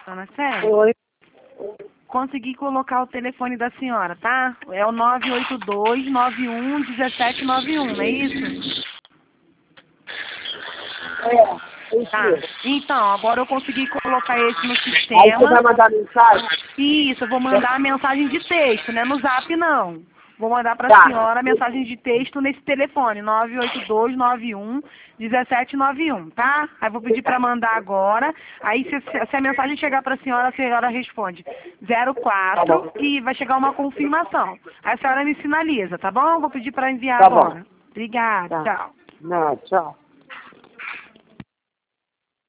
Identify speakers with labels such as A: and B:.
A: Dona Célia,
B: Oi.
A: consegui colocar o telefone da senhora, tá? É o 982-91-1791, não é isso?
B: É isso
A: Tá.
B: mesmo.
A: Então, agora eu consegui colocar esse no
B: Aí você
A: sistema.
B: vai mandar mensagem?
A: Isso, eu vou mandar a mensagem de texto, né? No zap não. Vou mandar para a
B: Tá.
A: senhora a mensagem de texto nesse telefone, 982-91-1791, tá? Aí vou pedir para mandar agora. Aí se a mensagem chegar para a senhora responde
B: Tá
A: 04
B: bom.
A: e vai chegar uma confirmação. Aí a senhora me sinaliza, tá bom? Vou pedir para enviar
B: Tá bom.
A: agora. Obrigada,
B: Tá.
A: tchau.
B: Não, tchau.